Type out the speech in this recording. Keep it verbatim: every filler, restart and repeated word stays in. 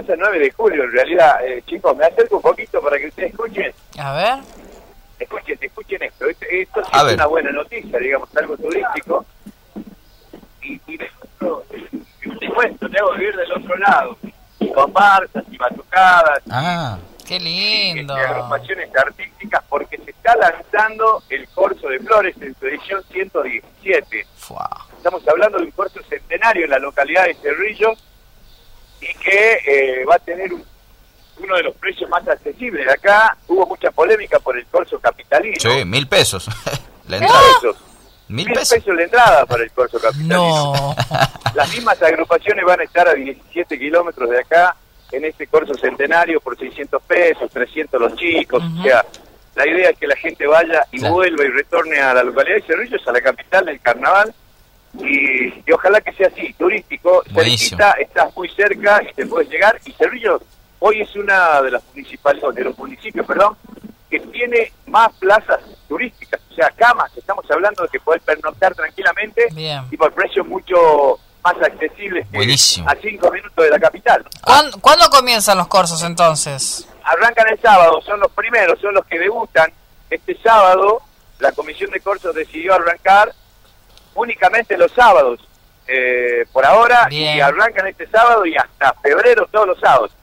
comienza el nueve de julio, en realidad. Eh, chicos, me acerco un poquito para que ustedes escuchen. A ver. Escuchen, escuchen esto. Esto, esto sí A es ver. una buena noticia, digamos, algo turístico. Y, y les cuento, tengo que ir del otro lado. Y comparsas y batucadas. Ah, Qué lindo. Y agrupaciones artísticas, porque se está lanzando el Corso de Flores en su edición ciento diecisiete. fua. Estamos hablando de un corso centenario en la localidad de Cerrillos y que eh, va a tener un, uno de los precios más accesibles. De acá hubo mucha polémica por el corso capitalino. Sí, mil pesos. La Mil entrada. pesos. Mil Mil pesos. pesos la entrada para el corso capitalino. No. Las mismas agrupaciones van a estar a diecisiete kilómetros de acá en este corso centenario por seiscientos pesos, trescientos los chicos. Uh-huh. O sea, la idea es que la gente vaya y Claro. vuelva y retorne a la localidad de Cerrillos, a la capital del carnaval. Y, y ojalá que sea así, turístico, Buenísimo. cerquita, estás muy cerca y te puedes llegar. Y Cerrillos hoy es una de las municipales, de los municipios, perdón, que tiene más plazas turísticas, o sea, camas. Estamos hablando de que podés pernoctar tranquilamente Bien. y por precios mucho más accesibles que Buenísimo. a cinco minutos de la capital. ¿Cuándo, ¿Cuándo comienzan los cursos entonces? Arrancan el sábado, son los primeros, son los que debutan. Este sábado la comisión de cursos decidió arrancar únicamente los sábados, eh, por ahora, Bien. y arrancan este sábado y hasta febrero todos los sábados.